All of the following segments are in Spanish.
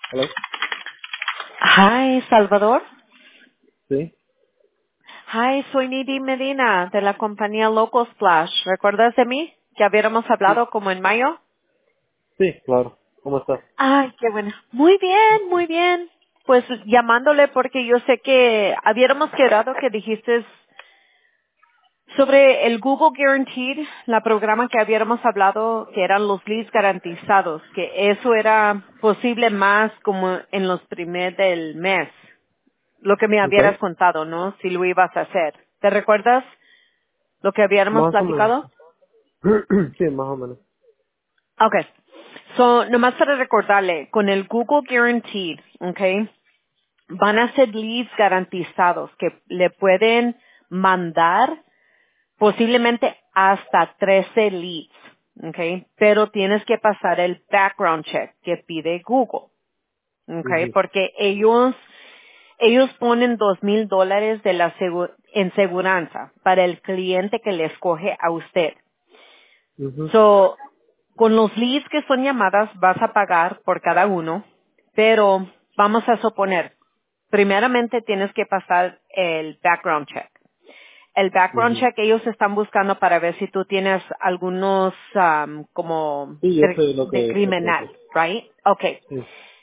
Hello. Hi, Salvador. Sí, Hi, soy Nidi Medina de la compañía Local Splash. ¿Recuerdas de mí? Que habíamos sí, hablado como en mayo. sí, claro. ¿Cómo estás? Ay, qué bueno. Muy bien, muy bien. Pues llamándole porque yo sé que habíamos quedado que dijiste sobre el Google Guaranteed, la programa que habíamos hablado, que eran los leads garantizados, que eso era posible más como en los primeros del mes. Lo que me Ok. habías contado, ¿no? Si lo ibas a hacer. ¿Te recuerdas lo que habíamos Más o menos. platicado? Sí, más o menos. Okay. So, nomás para recordarle, con el Google Guaranteed, okay, van a ser leads garantizados que le pueden mandar posiblemente hasta 13 leads, okay, pero tienes que pasar el background check que pide Google, okay, Ujú, porque ellos ponen $2,000 de la en seguranza para el cliente que le escoge a usted. ujú, So, con los leads que son llamadas vas a pagar por cada uno, pero vamos a suponer, primeramente tienes que pasar el background check. El background ujú. check ellos están buscando para ver si tú tienes algunos como Sí, yo sé lo de que es el criminal, proceso. right? Okay. Sí.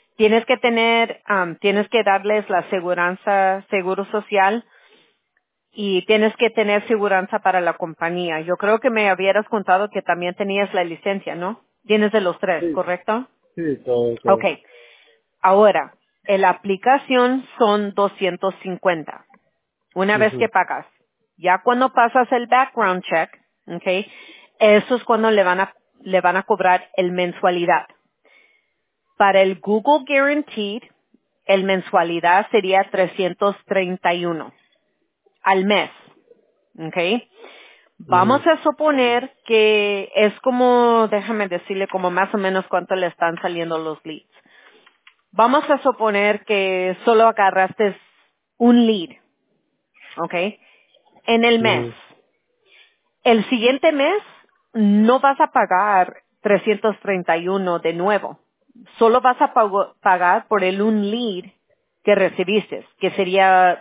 Tienes que darles la seguranza, seguro social y tienes que tener seguranza para la compañía. Yo creo que me habieras contado que también tenías la licencia, ¿no? Tienes de los tres, Sí, ¿correcto? sí, todo, todo. Okay. Ahora, la aplicación son 250. Una vez que Ujú, pagas. Ya cuando pasas el background check, okay, eso es cuando le van a cobrar el mensualidad. Para el Google Guaranteed, el mensualidad sería 331 al mes. ¿Ok? ujú, Vamos a suponer que es como, déjame decirle como más o menos cuánto le están saliendo los leads. Vamos a suponer que solo agarraste un lead, ¿ok? En el mes. ujú, El siguiente mes no vas a pagar 331 de nuevo. Solo vas a pagar por el un lead que recibiste, que sería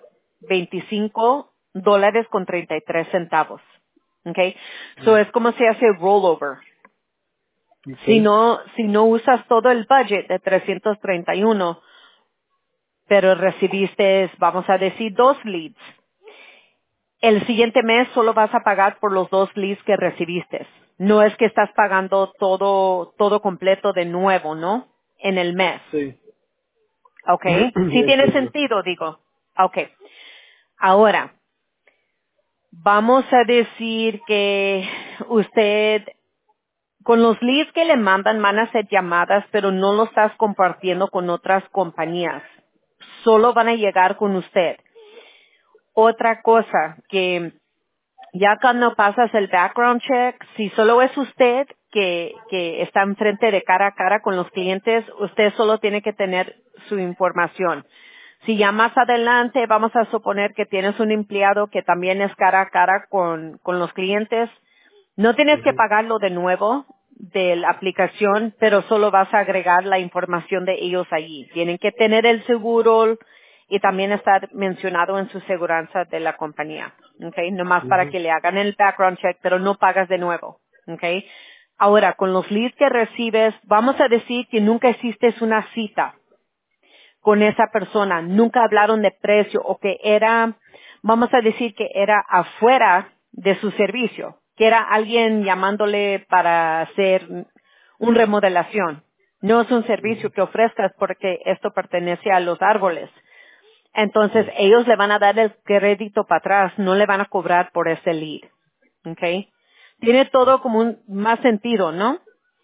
$25 con 33 centavos. Okay. So ujú. es como se hace rollover. Ok. Si no usas todo el budget de 331, pero recibiste, vamos a decir, dos leads. El siguiente mes solo vas a pagar por los dos leads que recibiste. No es que estás pagando todo completo de nuevo, ¿no? En el mes. Sí. ¿Ok? Sí tiene Entiendo. sentido, digo. Ok. Ahora, vamos a decir que usted, con los leads que le mandan, van a ser llamadas, pero no lo estás compartiendo con otras compañías. Solo van a llegar con usted. Otra cosa que ya cuando pasas el background check, si solo es usted que está enfrente de cara a cara con los clientes, usted solo tiene que tener su información. Si ya más adelante vamos a suponer que tienes un empleado que también es cara a cara con los clientes, no tienes que Ujú, pagarlo de nuevo de la aplicación, pero solo vas a agregar la información de ellos allí. Tienen que tener el seguro y también estar mencionado en su seguranza de la compañía. Okay, nomás para ujú, que le hagan el background check, pero no pagas de nuevo. Okay. Ahora, con los leads que recibes, vamos a decir que nunca hiciste una cita con esa persona, nunca hablaron de precio o que era, vamos a decir que era afuera de su servicio, que era alguien llamándole para hacer un remodelación. No es un servicio ujú. que ofrezcas porque esto pertenece a los árboles. Entonces Sí. ellos le van a dar el crédito para atrás, no le van a cobrar por ese lead. ¿Ok? Tiene todo como un más sentido, ¿no?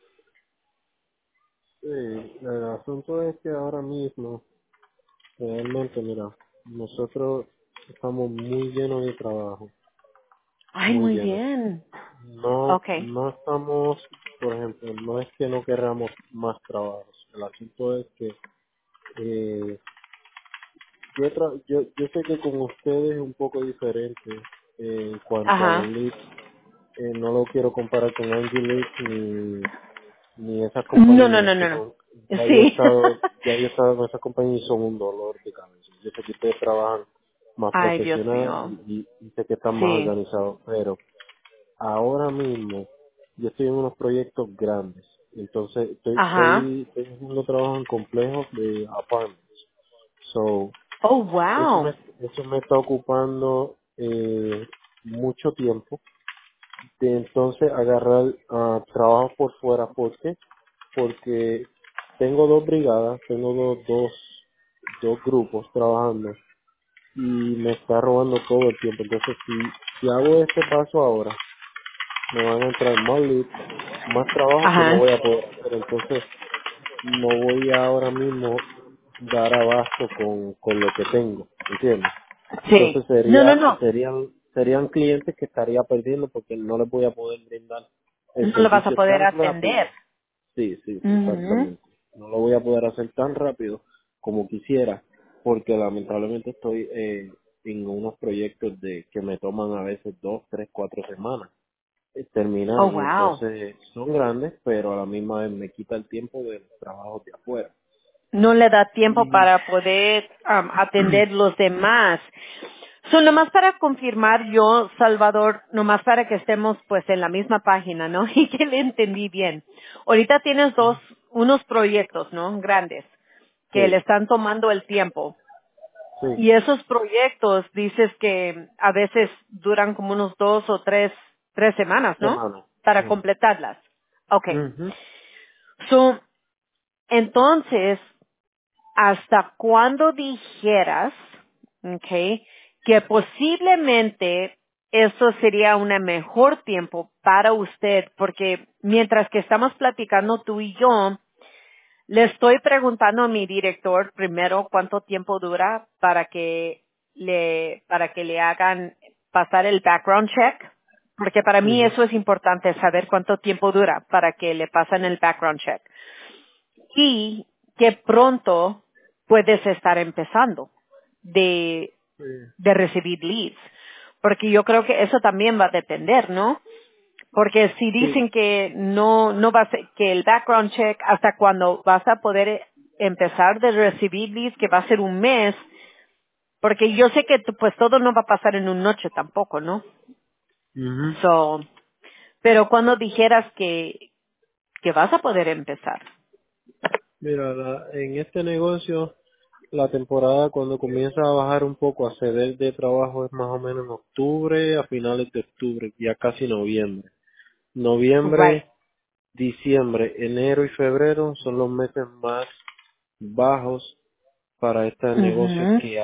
Sí, el asunto es que ahora mismo, realmente, mira, nosotros estamos muy llenos de trabajo, Ay, muy muy llenos. bien. No, Okay. no estamos, por ejemplo, no es que no queramos más trabajos. El asunto es que yo sé que con ustedes es un poco diferente en cuanto a los Ajá. leads. No lo quiero comparar con Angie Leads ni esas No, no, compañías no, que no, no. son. Sí. ya yo he estado con esa compañía y son un dolor de cabeza. Yo sé que ustedes trabajan más Ay, Dios profesional mío. y sé que están más Sí. organizados, pero ahora mismo yo estoy en unos proyectos grandes. Entonces Ajá. estoy haciendo trabajo en complejos de apartments. So, Oh, wow. eso me está ocupando mucho tiempo de entonces agarrar trabajo por fuera. ¿Por qué? Porque tengo dos brigadas, tengo dos grupos trabajando y me está robando todo el tiempo. Entonces, si hago este paso ahora, me van a entrar más leads, más trabajo que no Ajá. voy a poder hacer. Entonces, no voy a ahora mismo dar abasto con lo que tengo, ¿entiendes? Sí. Entonces No, no, no. serían clientes que estaría perdiendo porque no les voy a poder brindar el No lo vas a servicio poder tan atender. rápido. Sí, sí, Mhm. exactamente. No lo voy a poder hacer tan rápido como quisiera porque lamentablemente estoy en unos proyectos de que me toman a veces 2, 3, 4 semanas terminar Oh, y wow. entonces son grandes pero a la misma vez me quita el tiempo de los trabajos de afuera. No le da tiempo Y para poder atender los demás. So, nomás para confirmar yo, Salvador, nomás para que estemos pues en la misma página, ¿no? Y que le entendí bien. Ahorita tienes unos proyectos, ¿no? Grandes, que le sí, están tomando el tiempo. sí, Y esos proyectos dices que a veces duran como unos 2 o 3 semanas, ¿no? semanas. Para Sí. completarlas. Okay. Ujú. So, entonces, ¿hasta cuándo dijeras, okay, que posiblemente esto sería un mejor tiempo para usted? Porque mientras que estamos platicando tú y yo, le estoy preguntando a mi director primero cuánto tiempo dura para que le hagan pasar el background check, porque para mí Ujú, eso es importante, saber cuánto tiempo dura para que le pasen el background check. Y que pronto puedes estar empezando de, sí, de recibir leads. Porque yo creo que eso también va a depender, ¿no? Porque si sí. dicen que no va a ser, que el background check hasta cuando vas a poder empezar de recibir leads, que va a ser un mes, porque yo sé que pues todo no va a pasar en una noche tampoco, ¿no? Ujú. So, pero cuando dijeras que vas a poder empezar. Mira, en este negocio, la temporada cuando comienza a bajar un poco, a ceder de trabajo es más o menos en octubre, a finales de octubre, ya casi noviembre. Right. Noviembre, diciembre, enero y febrero son los meses más bajos para este negocio Mhm. que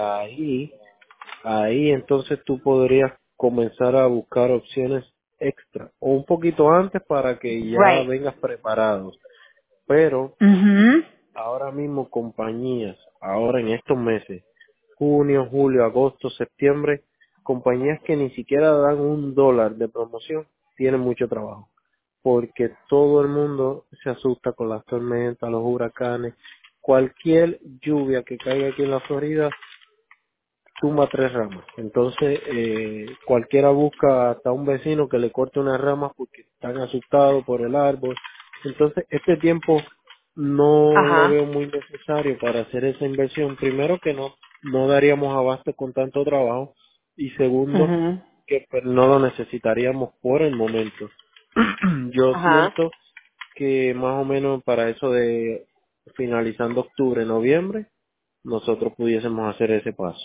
ahí entonces tú podrías comenzar a buscar opciones extra o un poquito antes para que ya Right. vengas preparados. Pero Mhm. ahora mismo compañías, ahora en estos meses, junio, julio, agosto, septiembre, compañías que ni siquiera dan $1 de promoción, tienen mucho trabajo. Porque todo el mundo se asusta con las tormentas, los huracanes, cualquier lluvia que caiga aquí en la Florida tumba 3 ramas. Entonces, cualquiera busca hasta un vecino que le corte unas ramas porque están asustados por el árbol. Entonces, este tiempo no lo Ajá. veo muy necesario para hacer esa inversión. Primero que no daríamos abasto con tanto trabajo y segundo Mhm. que pues, no lo necesitaríamos por el momento. Yo Ajá. siento que más o menos para eso de finalizando octubre, noviembre, nosotros pudiésemos hacer ese paso.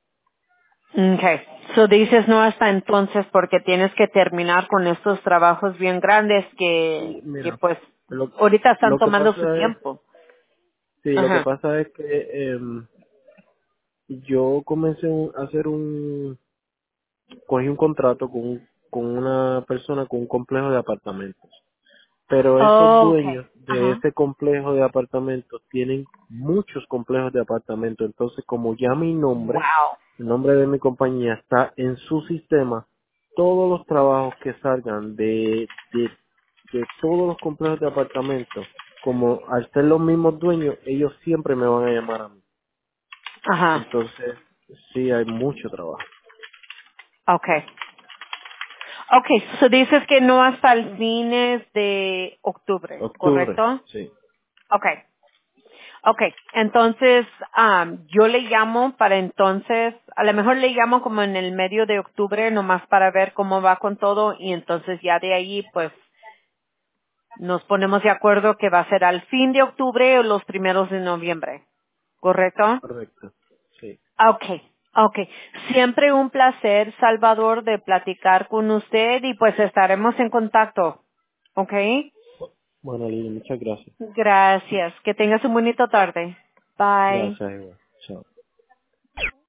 Okay. So dices no hasta entonces porque tienes que terminar con estos trabajos bien grandes Sí, que mira, pues lo, ahorita están lo que tomando su pasa es, tiempo. sí, lo que Ajá. pasa es que yo comencé a hacer cogí un contrato con una persona con un complejo de apartamentos. Pero esos Okay. dueños de Ajá. ese complejo de apartamentos tienen muchos complejos de apartamentos. Entonces, como ya mi nombre, Wow. el nombre de mi compañía está en su sistema, todos los trabajos que salgan de todos los complejos de apartamentos, como al ser los mismos dueños, ellos siempre me van a llamar a mí. Ajá. Entonces, sí hay mucho trabajo. Okay. Okay. So dices que no hasta el fines de octubre, Octubre, ¿correcto? sí. Okay. Okay, entonces yo le llamo para entonces, a lo mejor le llamo como en el medio de octubre nomás para ver cómo va con todo y entonces ya de ahí pues nos ponemos de acuerdo que va a ser al fin de octubre o los primeros de noviembre, ¿correcto? Correcto. Sí. Okay, okay. Siempre un placer, Salvador, de platicar con usted y pues estaremos en contacto, ¿ok? Bueno, Lili, muchas gracias. Gracias. Que tengas un bonito tarde. Bye. Gracias, igual. Chao.